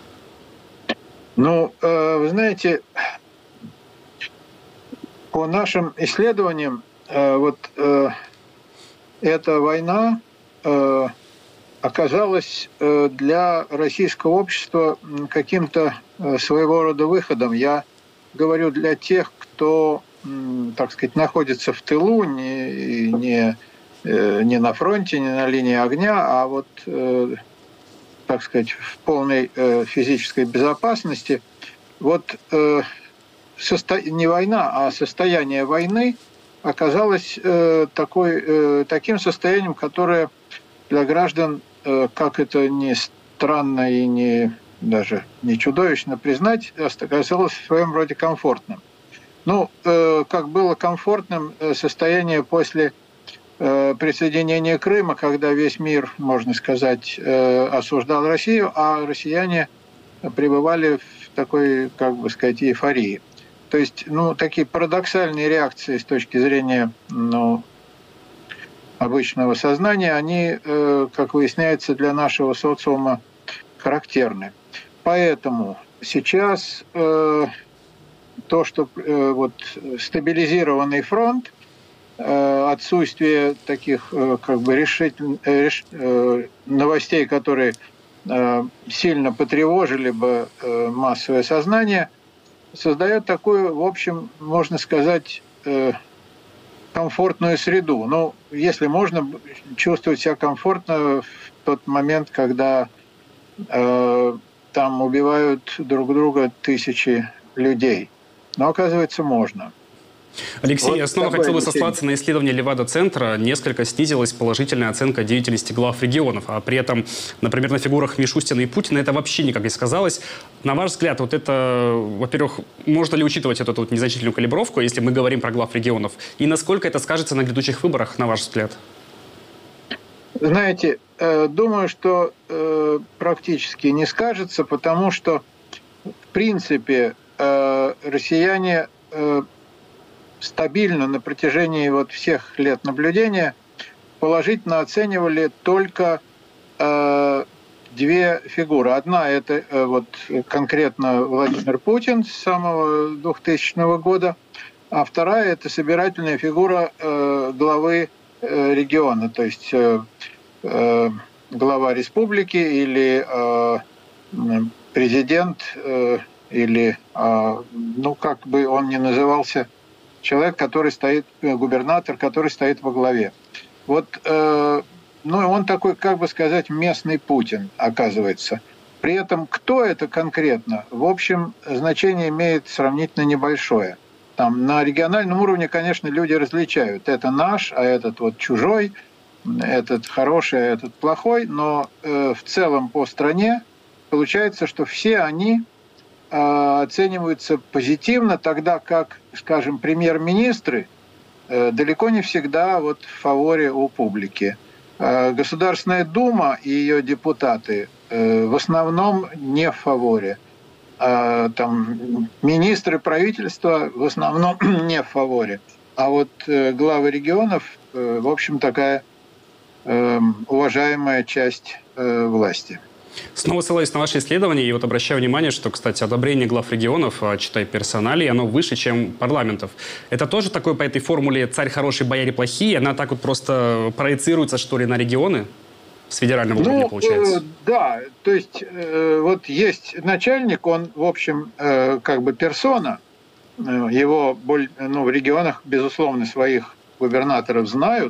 Ну, э, вы знаете, по нашим исследованиям, э, вот э, эта война э, оказалась э, для российского общества каким-то э, своего рода выходом. Я говорю для тех, кто, э, так сказать, находится в тылу, не, не, э, не на фронте, не на линии огня, а вот... Э, так сказать, в полной э, физической безопасности. Вот э, состо... не война, а состояние войны оказалось э, такой, э, таким состоянием, которое для граждан, э, как это ни странно и не, даже не чудовищно признать, оказалось в своем роде комфортным. Ну, э, как было комфортным состояние после присоединение Крыма, когда весь мир, можно сказать, осуждал Россию, а россияне пребывали в такой, как бы сказать, эйфории. То есть, ну, такие парадоксальные реакции с точки зрения, ну, обычного сознания, они, как выясняется, для нашего социума характерны. Поэтому сейчас то, что вот стабилизированный фронт, отсутствие таких как бы решительных реш... новостей, которые сильно потревожили бы массовое сознание, создает такую, в общем, можно сказать, комфортную среду. Ну, если можно чувствовать себя комфортно в тот момент, когда там убивают друг друга тысячи людей. Но, оказывается, можно. Алексей, вот я снова хотел бы сослаться на исследование Левада-центра. Несколько снизилась положительная оценка деятельности глав регионов. А при этом, например, на фигурах Мишустина и Путина это вообще никак не сказалось. На ваш взгляд, вот это, во-первых, можно ли учитывать эту вот незначительную калибровку, если мы говорим про глав регионов? И насколько это скажется на грядущих выборах, на ваш взгляд? Знаете, думаю, что практически не скажется, потому что, в принципе, россияне стабильно на протяжении вот всех лет наблюдения положительно оценивали только э, две фигуры. Одна – это э, вот конкретно Владимир Путин с самого двухтысячного года, а вторая – это собирательная фигура э, главы э, региона, то есть э, э, глава республики или э, президент, э, или, э, ну, как бы он ни назывался, человек, который стоит, губернатор, который стоит во главе. Вот, э, ну, он такой, как бы сказать, местный Путин, оказывается. При этом, кто это конкретно, в общем, значение имеет сравнительно небольшое. Там на региональном уровне, конечно, люди различают. Это наш, а этот вот чужой, этот хороший, а этот плохой. Но э, в целом по стране получается, что все они э, оцениваются позитивно, тогда как, скажем, премьер-министры э, далеко не всегда вот в фаворе у публики. Э, Государственная Дума и ее депутаты э, в основном не в фаворе. Э, там, министры правительства в основном не в фаворе. А вот э, главы регионов, э, в общем, такая э, уважаемая часть э, власти. Снова ссылаюсь на ваши исследования, и вот обращаю внимание, что, кстати, одобрение глав регионов, читай персоналей, оно выше, чем парламентов. Это тоже такое по этой формуле «царь хороший, бояре плохие», она так вот просто проецируется, что ли, на регионы с федерального уровня, ну, получается? Э, да, то есть э, вот есть начальник, он, в общем, э, как бы персона, э, его боль, ну, в регионах, безусловно, своих губернаторов знают,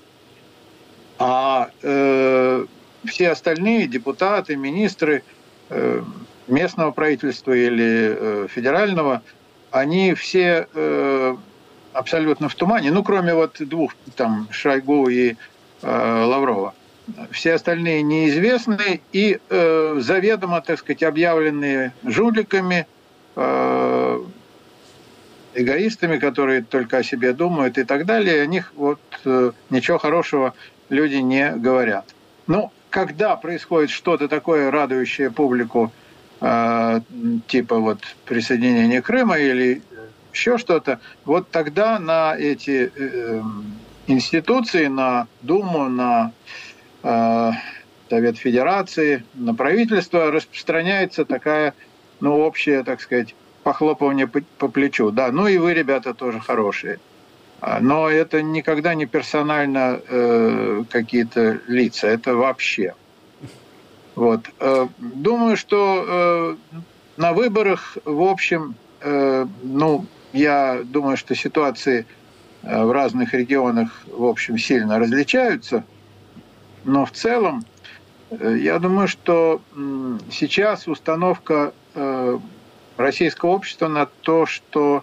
а э, все остальные депутаты, министры э, местного правительства или э, федерального, они все э, абсолютно в тумане, ну, кроме вот двух, там, Шойгу и э, Лаврова. Все остальные неизвестны и э, заведомо, так сказать, объявленные жуликами, э, эгоистами, которые только о себе думают и так далее. О них вот э, ничего хорошего люди не говорят. Ну, когда происходит что-то такое, радующее публику, э, типа вот присоединения Крыма или еще что-то, вот тогда на эти э, институции, на Думу, на э, Совет Федерации, на правительство распространяется такая, ну, общая, так сказать, похлопывание по, по плечу. Да, ну и вы, ребята, тоже хорошие. Но это никогда не персонально э, какие-то лица, это вообще. Вот. Э, думаю, что э, на выборах, в общем, э, ну, я думаю, что ситуации э, в разных регионах, в общем, сильно различаются. Но в целом, э, я думаю, что э, сейчас установка э, российского общества на то, что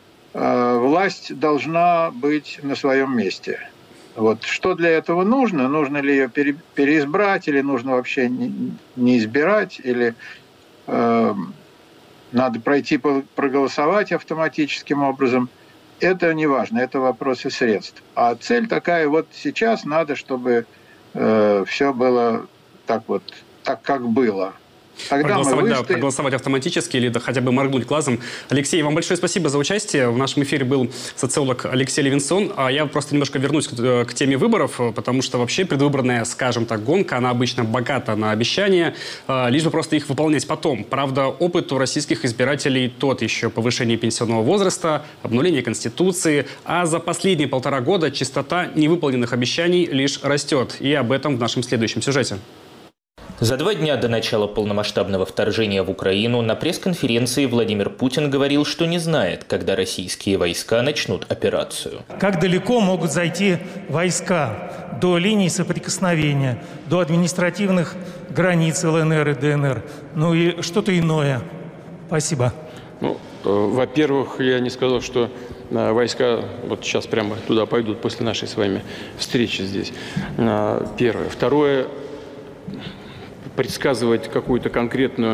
власть должна быть на своем месте. Вот. Что для этого нужно? Нужно ли ее пере, переизбрать, или нужно вообще не, не избирать, или э, надо пройти, проголосовать автоматическим образом. Это не важно, это вопросы средств. А цель такая, вот сейчас надо, чтобы э, все было так вот, так как было. Тогда проголосовать, выстоим... да, проголосовать автоматически или да, хотя бы моргнуть глазом. Алексей, вам большое спасибо за участие. В нашем эфире был социолог Алексей Левинсон. А я просто немножко вернусь к, к теме выборов, потому что вообще предвыборная, скажем так, гонка, она обычно богата на обещания, лишь бы просто их выполнять потом. Правда, опыт у российских избирателей тот еще: повышение пенсионного возраста, обнуление Конституции. А за последние полтора года частота невыполненных обещаний лишь растет. И об этом в нашем следующем сюжете. За два дня до начала полномасштабного вторжения в Украину на пресс-конференции Владимир Путин говорил, что не знает, когда российские войска начнут операцию. Как далеко могут зайти войска до линий соприкосновения, до административных границ ЛНР и ДНР? Ну и что-то иное. Спасибо. Ну, во-первых, я не сказал, что войска вот сейчас прямо туда пойдут после нашей с вами встречи здесь. Первое. Второе. Предсказывать какую-то конкретную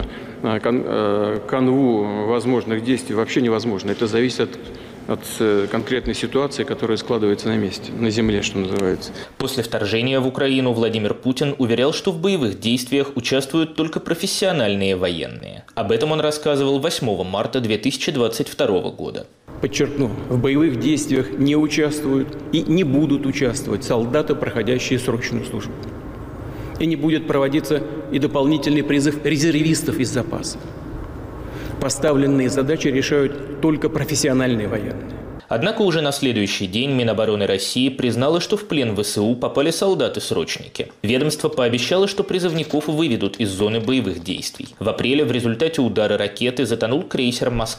канву возможных действий вообще невозможно. Это зависит от, от конкретной ситуации, которая складывается на месте, на земле, что называется. После вторжения в Украину Владимир Путин уверял, что в боевых действиях участвуют только профессиональные военные. Об этом он рассказывал восьмого марта две тысячи двадцать второго года. Подчеркну, в боевых действиях не участвуют и не будут участвовать солдаты, проходящие срочную службу. И не будет проводиться и дополнительный призыв резервистов из запаса. Поставленные задачи решают только профессиональные военные. Однако уже на следующий день Минобороны России признало, что в плен ВСУ попали солдаты-срочники. Ведомство пообещало, что призывников выведут из зоны боевых действий. В апреле в результате удара ракеты затонул крейсер «Москва».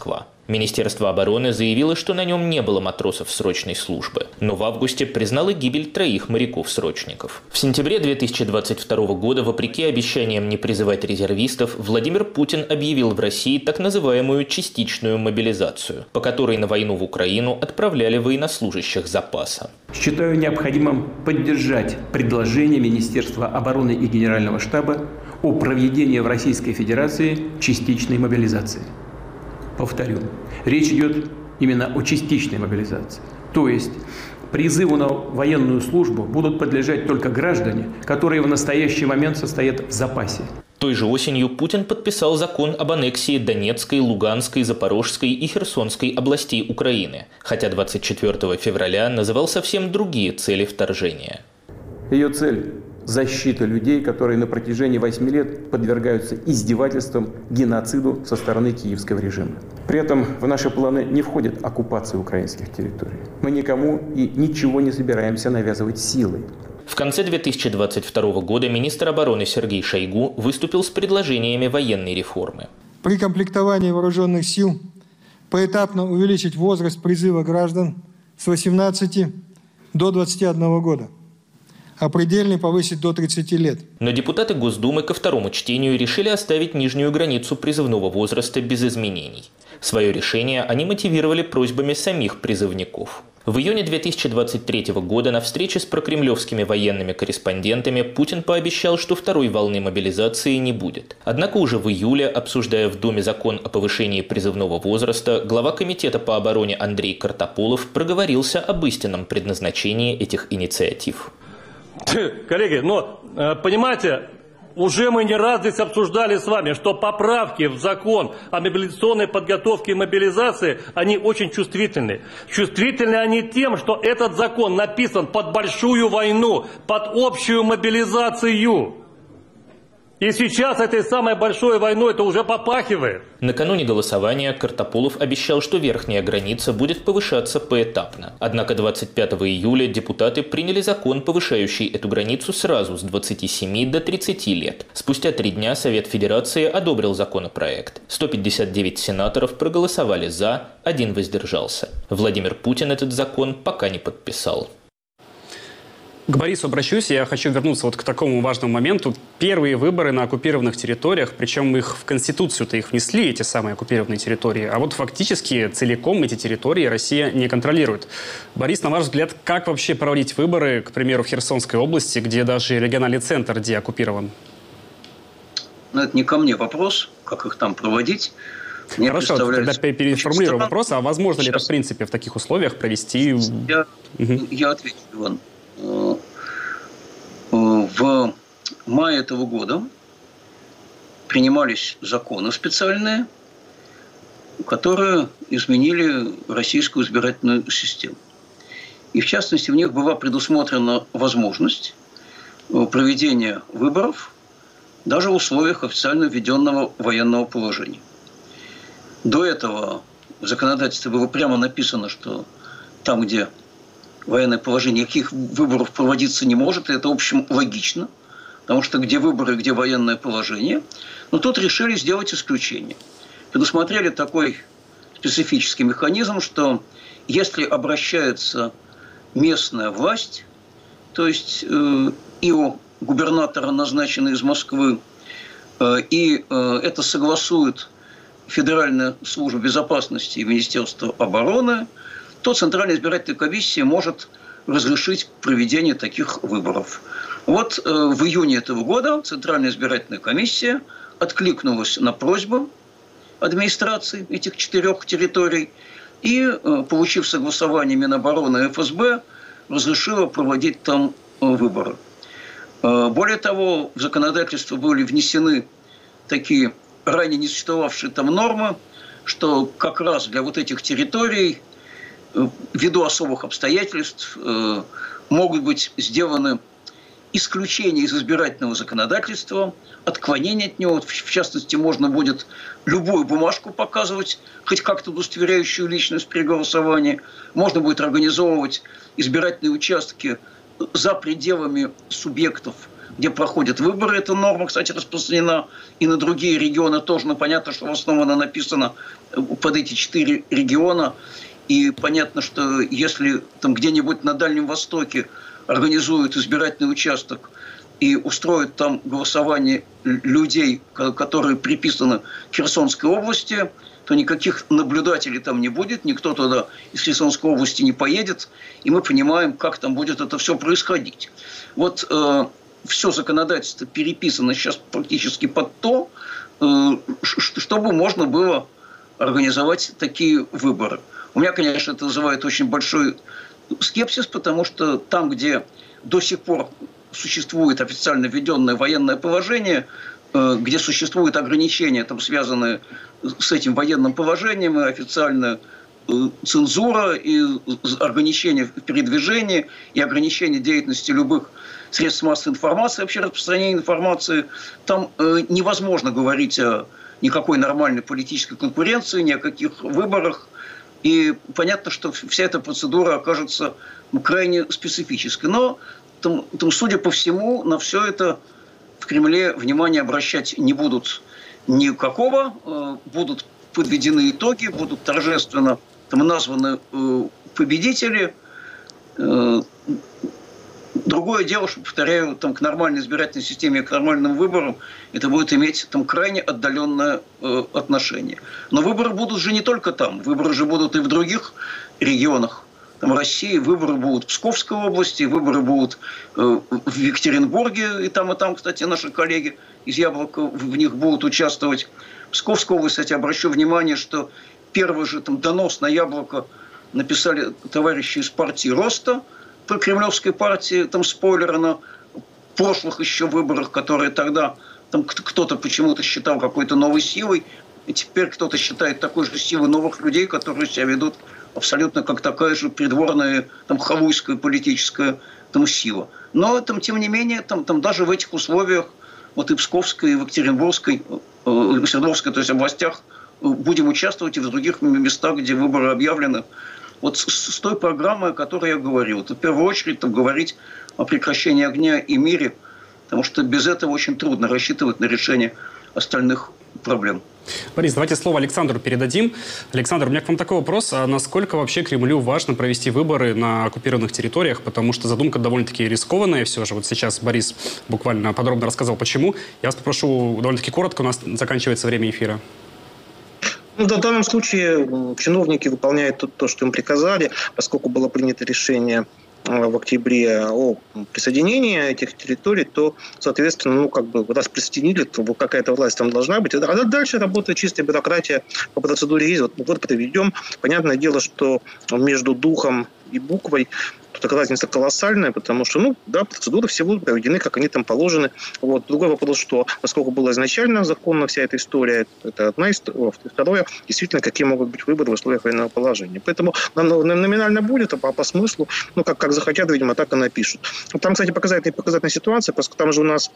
Министерство обороны заявило, что на нем не было матросов срочной службы, но в августе признало гибель троих моряков-срочников. В сентябре две тысячи двадцать второго года, вопреки обещаниям не призывать резервистов, Владимир Путин объявил в России так называемую частичную мобилизацию, по которой на войну в Украину отправляли военнослужащих запаса. Считаю необходимым поддержать предложение Министерства обороны и Генерального штаба о проведении в Российской Федерации частичной мобилизации. Повторю, речь идет именно о частичной мобилизации. То есть призыву на военную службу будут подлежать только граждане, которые в настоящий момент состоят в запасе. Той же осенью Путин подписал закон об аннексии Донецкой, Луганской, Запорожской и Херсонской областей Украины, хотя двадцать четвёртого февраля называл совсем другие цели вторжения. Ее цель – защита людей, которые на протяжении восьми лет подвергаются издевательствам, геноциду со стороны киевского режима. При этом в наши планы не входит оккупация украинских территорий. Мы никому и ничего не собираемся навязывать силой. В конце две тысячи двадцать второго года министр обороны Сергей Шойгу выступил с предложениями военной реформы. При комплектовании вооруженных сил поэтапно увеличить возраст призыва граждан с восемнадцати до двадцати одного года, а предельный повысить до тридцати лет. Но депутаты Госдумы ко второму чтению решили оставить нижнюю границу призывного возраста без изменений. Свое решение они мотивировали просьбами самих призывников. В июне две тысячи двадцать третьего года на встрече с прокремлевскими военными корреспондентами Путин пообещал, что второй волны мобилизации не будет. Однако уже в июле, обсуждая в Думе закон о повышении призывного возраста, глава комитета по обороне Андрей Картополов проговорился об истинном предназначении этих инициатив. Коллеги, но, понимаете, уже мы не раз здесь обсуждали с вами, что поправки в закон о мобилизационной подготовке и мобилизации, они очень чувствительны. Чувствительны они тем, что этот закон написан под большую войну, под общую мобилизацию. И сейчас этой самой большой войной это уже попахивает. Накануне голосования Картополов обещал, что верхняя граница будет повышаться поэтапно. Однако двадцать пятого июля депутаты приняли закон, повышающий эту границу сразу с двадцати семи до тридцати лет. Спустя три дня Совет Федерации одобрил законопроект. сто пятьдесят девять сенаторов проголосовали «за», один воздержался. Владимир Путин этот закон пока не подписал. К Борису обращусь. Я хочу вернуться вот к такому важному моменту. Первые выборы на оккупированных территориях, причем их в Конституцию-то их внесли, эти самые оккупированные территории, а вот фактически целиком эти территории Россия не контролирует. Борис, на ваш взгляд, как вообще проводить выборы, к примеру, в Херсонской области, где даже региональный центр деоккупирован? Ну, это не ко мне вопрос, как их там проводить. Мне Хорошо, тогда переформулирую вопрос. А возможно ли это, в принципе, в таких условиях провести... Я, угу. я отвечу, Иван. В мае этого года принимались законы специальные, которые изменили российскую избирательную систему. И в частности в них была предусмотрена возможность проведения выборов даже в условиях официально введенного военного положения. До этого в законодательстве было прямо написано, что там, где военное положение, никаких выборов проводиться не может, и это, в общем, логично, потому что где выборы, где военное положение. Но тут решили сделать исключение. Предусмотрели такой специфический механизм, что если обращается местная власть, то есть э, ИО губернатора, назначенный из Москвы, э, и э, это согласует Федеральная служба безопасности и Министерство обороны, то Центральная избирательная комиссия может разрешить проведение таких выборов. Вот э, в июне этого года Центральная избирательная комиссия откликнулась на просьбу администрации этих четырех территорий и, э, получив согласование Минобороны и эф эс бэ, разрешила проводить там э, выборы. Э, более того, в законодательство были внесены такие ранее не существовавшие там нормы, что как раз для вот этих территорий ввиду особых обстоятельств э, могут быть сделаны исключения из избирательного законодательства, отклонения от него. В частности, можно будет любую бумажку показывать, хоть как-то удостоверяющую личность при голосовании. Можно будет организовывать избирательные участки за пределами субъектов, где проходят выборы. Эта норма, кстати, распространена и на другие регионы тоже. Но понятно, что в основном она написана под эти четыре региона. И понятно, что если там где-нибудь на Дальнем Востоке организуют избирательный участок и устроят там голосование людей, которые приписаны к Херсонской области, то никаких наблюдателей там не будет, никто туда из Херсонской области не поедет, и мы понимаем, как там будет это все происходить. Вот э, все законодательство переписано сейчас практически под то, э, чтобы можно было организовать такие выборы. У меня, конечно, это вызывает очень большой скепсис, потому что там, где до сих пор существует официально введенное военное положение, где существуют ограничения, там, связанные с этим военным положением, и официальная цензура, и ограничения в передвижении, и ограничения деятельности любых средств массовой информации, вообще распространения информации, там невозможно говорить о никакой нормальной политической конкуренции, ни о каких выборах. И понятно, что вся эта процедура окажется крайне специфической. Но, там, там, судя по всему, на все это в Кремле внимание обращать не будут никакого. Будут подведены итоги, будут торжественно там названы победители. Другое дело, что, повторяю, там, к нормальной избирательной системе, к нормальным выборам это будет иметь там крайне отдаленное э, отношение. Но выборы будут же не только там. Выборы же будут и в других регионах там, России. Выборы будут в Псковской области, выборы будут э, в Екатеринбурге. И там, и там, кстати, наши коллеги из «Яблока» в них будут участвовать. Псковская область, кстати, обращу внимание, что первый же там, донос на «Яблоко» написали товарищи из партии «Роста», по кремлевской партии, там спойлеры на прошлых еще выборах, которые тогда там кто-то почему-то считал какой-то новой силой, и теперь кто-то считает такой же силой новых людей, которые себя ведут абсолютно как такая же придворная, там, халуйская политическая там, сила. Но, там, тем не менее, там, там даже в этих условиях, вот и Псковской, и в Екатеринбургской, э, Свердловской, то есть областях, будем участвовать и в других местах, где выборы объявлены. Вот с, с той программой, о которой я говорил. Вот в первую очередь там, говорить о прекращении огня и мире, потому что без этого очень трудно рассчитывать на решение остальных проблем. Борис, давайте слово Александру передадим. Александр, у меня к вам такой вопрос. А насколько вообще Кремлю важно провести выборы на оккупированных территориях? Потому что задумка довольно-таки рискованная все же. Вот сейчас Борис буквально подробно рассказал, почему. Я вас попрошу довольно-таки коротко, у нас заканчивается время эфира. Ну, в данном случае чиновники выполняют то, что им приказали, поскольку было принято решение в октябре о присоединении этих территорий, то, соответственно, ну, как бы, раз присоединили, то какая-то власть там должна быть. А дальше работает чистая бюрократия, по процедуре есть. Вот мы вот проведем. Понятное дело, что между духом и буквой тут разница колоссальная, потому что, ну, да, процедуры все будут проведены, как они там положены. Вот. Другой вопрос, что поскольку была изначально законна вся эта история, это одна история. Второе, действительно, какие могут быть выборы в условиях военного положения. Поэтому номинально будет, а по, по смыслу, ну, как, как захотят, видимо, так и напишут. Там, кстати, показательная, показательная ситуация, поскольку там же у нас...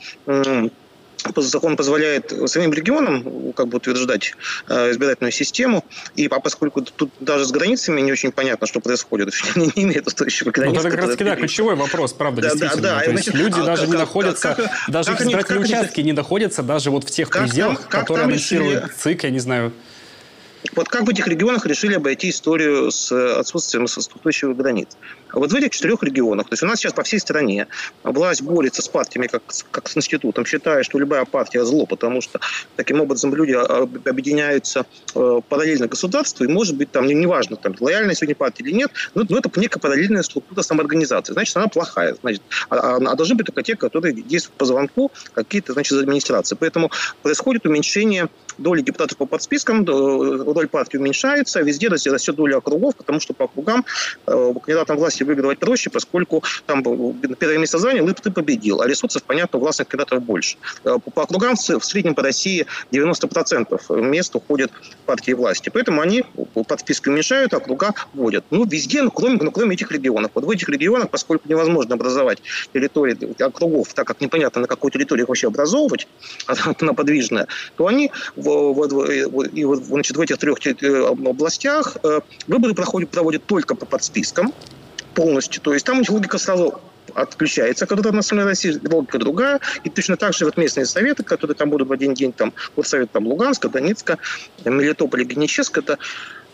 Закон позволяет самим регионам как бы утверждать э, избирательную систему, и а поскольку тут даже с границами не очень понятно, что происходит, не, не имеет устойчивых границ. Вот это как раз да, ключевой вопрос, правда, да, действительно. Да, да. То есть значит, люди а, даже как, не находятся, как, даже как, избирательные как, участки как, не находятся даже вот в тех как, пределах, как, которые анонсирует ЦИК, я не знаю. Вот как в этих регионах решили обойти историю с отсутствием устойчивых границ? Вот в этих четырех регионах, то есть у нас сейчас по всей стране власть борется с партиями, как, как с институтом, считая, что любая партия зло, потому что таким образом люди объединяются параллельно государству, и может быть там, неважно, там, лояльная сегодня партия или нет, но, но это некая параллельная структура самоорганизации. Значит, она плохая. Значит, а, а должны быть только те, которые действуют по звонку, какие-то, значит, из администрации. Поэтому происходит уменьшение доли депутатов по подспискам, роль партии уменьшается, везде растет доля округов, потому что по округам э, кандидатам власти выигрывать проще, поскольку там первое место занял, и ты победил, а ресурсов, понятно, у властных кандидатов больше. По, по округам в среднем по России девяносто процентов мест уходят партии власти, поэтому они подсписки уменьшают, а округа вводят. Ну, везде, ну, кроме, ну, кроме этих регионов. Вот в этих регионах, поскольку невозможно образовать территории округов, так как непонятно, на какой территории их вообще образовывать, она подвижная, то они в, в, в, и вот, значит, в этих трех областях выборы проходят, проводят только по подспискам полностью. То есть там логика сразу отключается, когда на самой России логика другая. И точно так же вот местные советы, которые там будут в один день, там, вот совет там, Луганска, Донецка, Мелитополя, Геническа, это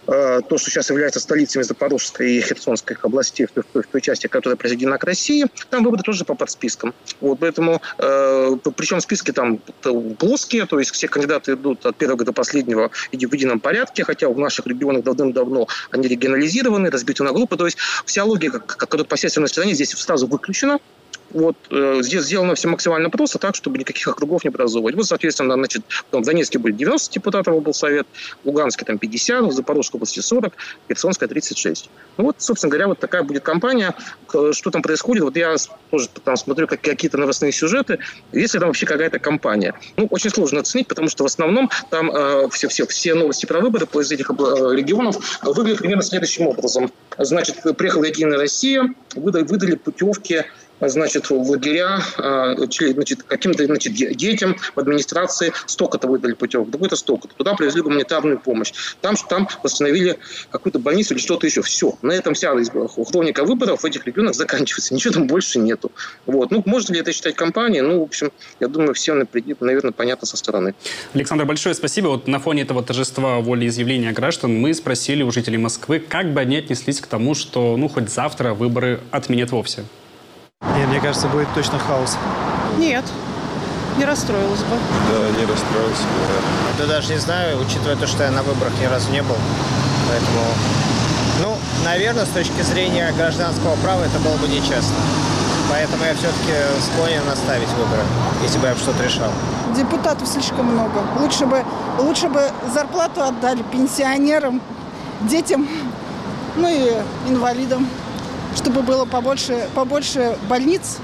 то, что сейчас является столицами Запорожской и Херсонской областей, в той, в той, в той части, которая присоединена к России, там выборы тоже по подспискам. Вот, поэтому, э, причем списки там плоские, то есть все кандидаты идут от первого до последнего в едином порядке, хотя в наших регионах давным-давно они регионализированы, разбиты на группы, то есть вся логика, которая по сельской стороне, здесь сразу выключена. Вот, э, здесь сделано все максимально просто, так, чтобы никаких округов не образовывать. Вот, соответственно, значит, в Донецке будет девяносто депутатов облсовет, в Луганске там пятьдесят, в Запорожской области сорок, в Херсонской тридцать шесть. Ну вот, собственно говоря, вот такая будет кампания. Что там происходит? Вот я тоже там смотрю как, какие-то новостные сюжеты. Есть ли там вообще какая-то кампания? Ну, очень сложно оценить, потому что в основном там э, все, все, все новости про выборы из этих регионов выглядят примерно следующим образом. Значит, приехала Единая Россия, выдали, выдали путевки, значит, в лагеря, значит, каким-то, значит, детям в администрации столько-то выдали путевок, какой-то столько-то. Туда привезли гуманитарную помощь. Там, там восстановили какую-то больницу или что-то еще. Все. На этом вся хроника выборов в этих регионах заканчивается. Ничего там больше нету. Вот. Ну, можно ли это считать кампанией? Ну, в общем, я думаю, всем, наверное, понятно со стороны. Александр, большое спасибо. Вот на фоне этого торжества волеизъявления граждан мы спросили у жителей Москвы, как бы они отнеслись к тому, что, ну, хоть завтра выборы отменят вовсе. Нет, мне кажется, будет точно хаос. Нет, не расстроилась бы. Да, не расстроился бы. Да даже не знаю, учитывая то, что я на выборах ни разу не был. Поэтому, ну, наверное, с точки зрения гражданского права это было бы нечестно. Поэтому я все-таки склонен оставить выборы, если бы я что-то решал. Депутатов слишком много. Лучше бы, лучше бы зарплату отдали пенсионерам, детям, ну и инвалидам. Чтобы было побольше, побольше больниц,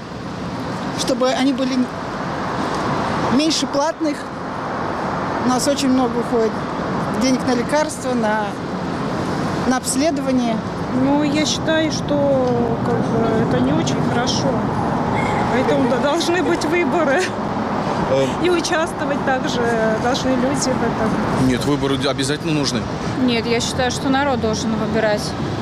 чтобы они были меньше платных. У нас очень много уходит денег на лекарства, на, на обследование. Ну, я считаю, что как бы, это не очень хорошо. Поэтому да, должны быть выборы. И участвовать также должны люди в этом. Нет, выборы обязательно нужны. Нет, я считаю, что народ должен выбирать.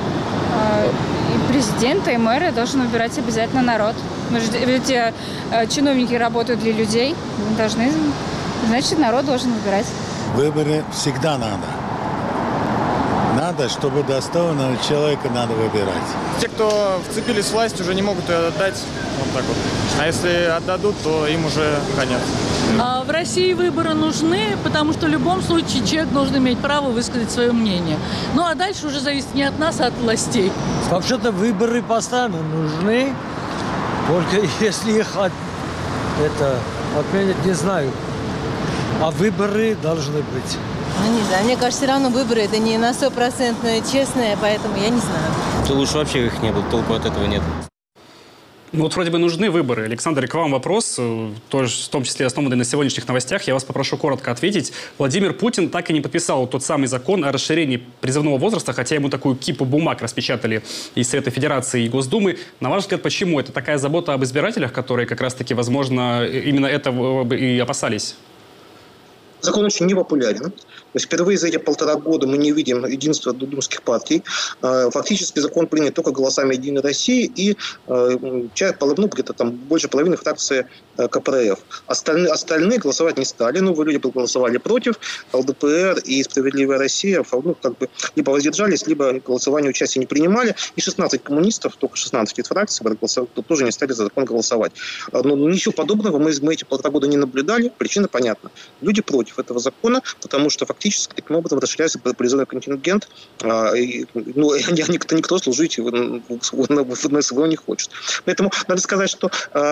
И президента, и мэра должен выбирать обязательно народ. Ведь чиновники работают для людей, должны, значит, народ должен выбирать. Выборы всегда надо. Надо, чтобы достойного человека надо выбирать. Те, кто вцепились в власть, уже не могут ее отдать. Вот так вот. А если отдадут, то им уже конец. В России выборы нужны, потому что в любом случае человек должен иметь право высказать свое мнение. Ну а дальше уже зависит не от нас, а от властей. Вообще-то выборы постоянно нужны, только если их от, это, отменят, не знаю. А выборы должны быть. Ну, не знаю, мне кажется, все равно выборы это не на сто процентов честные, поэтому я не знаю. То лучше вообще их не было, толку от этого нет. Ну вот вроде бы нужны выборы. Александр, и к вам вопрос, тоже в том числе основанный на сегодняшних новостях. Я вас попрошу коротко ответить. Владимир Путин так и не подписал тот самый закон о расширении призывного возраста, хотя ему такую кипу бумаг распечатали из Совета Федерации и Госдумы. На ваш взгляд, почему? Это такая забота об избирателях, которые как раз-таки, возможно, именно этого и опасались? Закон очень непопулярен. То есть впервые за эти полтора года мы не видим единства думских партий. Фактически закон принят только голосами Единой России и часть, ну, где-то там больше половины фракции ка пэ эр эф. Остальные, остальные голосовать не стали. Новые люди голосовали против. эл дэ пэ эр и Справедливая Россия, ну, как бы либо воздержались, либо голосование участия не принимали. И шестнадцать коммунистов, только шестнадцать из фракций, тоже не стали за закон голосовать. Но ничего подобного мы, мы эти полтора года не наблюдали. Причина понятна. Люди против этого закона, потому что фактически таким образом расширяется призывной контингент. И, ну, никто, никто служить в эн эс вэ не хочет. Поэтому надо сказать, что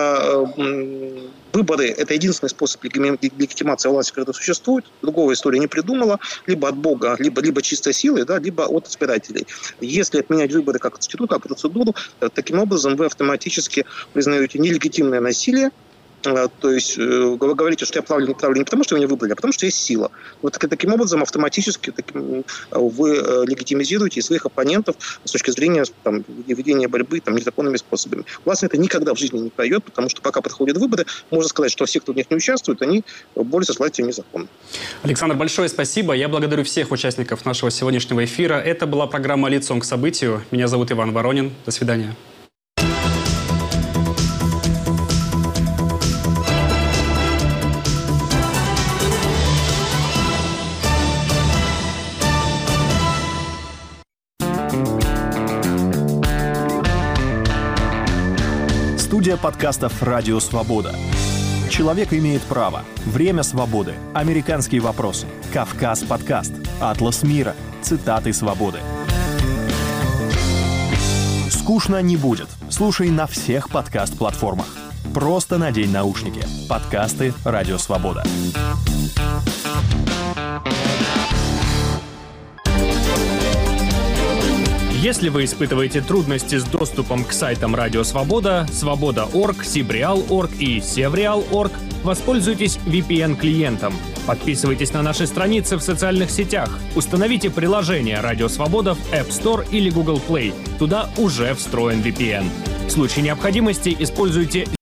выборы – это единственный способ легитимации власти, который существует. Другого история не придумала. Либо от Бога, либо, либо чистой силой, да, либо от избирателей. Если отменять выборы как институт, как процедуру, таким образом вы автоматически признаете нелегитимное насилие. То есть вы говорите, что я правлю, не правлю не потому, что меня выбрали, а потому, что есть сила. Вот таким образом автоматически таким, вы легитимизируете своих оппонентов с точки зрения там, ведения борьбы там, незаконными способами. Власть это никогда в жизни не пройдет, потому что пока подходят выборы, можно сказать, что все, кто в них не участвует, они борются с властью незаконно. Александр, большое спасибо. Я благодарю всех участников нашего сегодняшнего эфира. Это была программа «Лицом к событию». Меня зовут Иван Воронин. До свидания. Студия подкастов «Радио Свобода». «Человек имеет право», «Время свободы», «Американские вопросы», «Кавказ подкаст», «Атлас мира», «Цитаты свободы». Скучно не будет. Слушай на всех подкаст-платформах. Просто надень наушники. Подкасты «Радио Свобода». Если вы испытываете трудности с доступом к сайтам Радио Свобода, Свобода точка орг, Сибреал точка орг и Севреал точка орг, воспользуйтесь ви пи эн-клиентом. Подписывайтесь на наши страницы в социальных сетях. Установите приложение Радио Свобода в App Store или Google Play. Туда уже встроен ви пи эн. В случае необходимости используйте